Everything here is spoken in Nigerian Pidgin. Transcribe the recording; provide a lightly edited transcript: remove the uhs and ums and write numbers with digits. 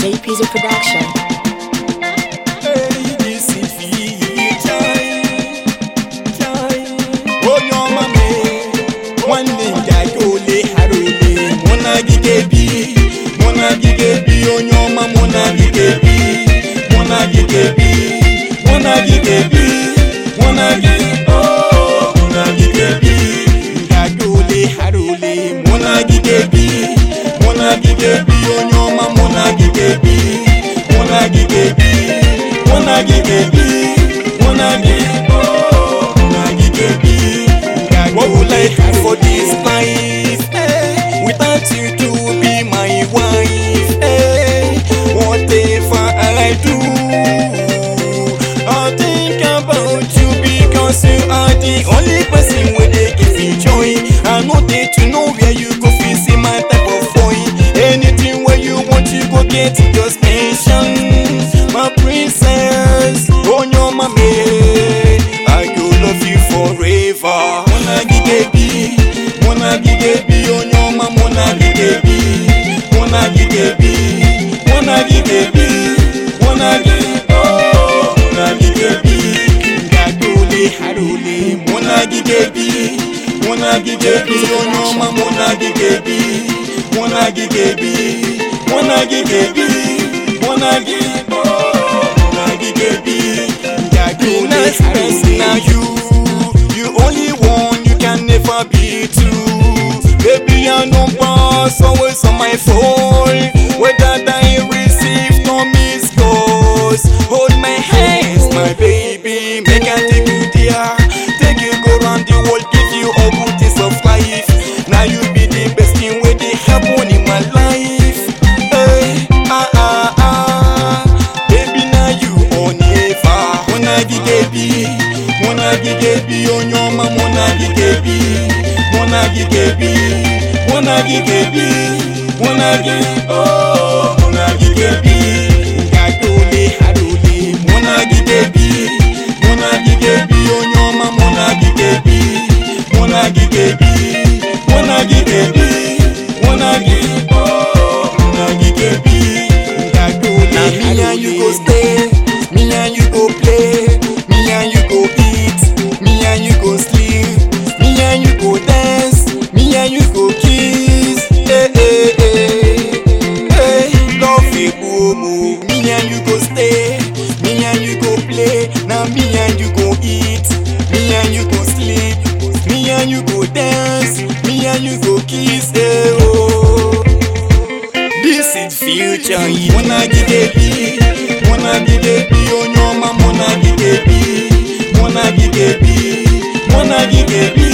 JP's a production. Hey, this is future. Oh, your mama, one ninja gole harole. Mona gigebi, oh your mama, mona gigebi, mona gigebi. Oh, mona gigebi, gagole harole. Mona gigebi, oh your mama, mona gigebi, mona gigebi. What would I do for this life without you to be my wife? Whatever I do, I'll think about you because you are the only person where they give me joy. I know that you know where you go see my type of boy. Anything where you want you go get, just mention my princess. Oh your mommy, I go love you forever. Mona gigebi, oh your mama, mona gigebi, oh, mona gigebi, gagole harole. Mona gigebi, oh your mama, mona gigebi, now you only one, you can never be two. Baby, I know pass always on my phone. Whether I receive no missed calls, hold my hands, my baby, make I take you there, take you go round the world, give you all good things of life. Now you be the best thing where they happen in my life. Hey, baby, now you on never. Mona gigebi, oh your mama, mona gigebi, oh, mona gigebi, gagole harole. Mona gigebi, oh your mama, mona gigebi, oh, mona gigebi, gagole. Now me and you go stay, me and you go play, me and you go eat, me and you go sleep, me and you go dance, me and you go kiss. Love it, boom. Me and you go stay, me and you go play. Now me and you go eat, me and you go sleep, me and you go dance, me and you go kiss. Oh, this is future. Mona gigebi, oh your mama, mona gigebi,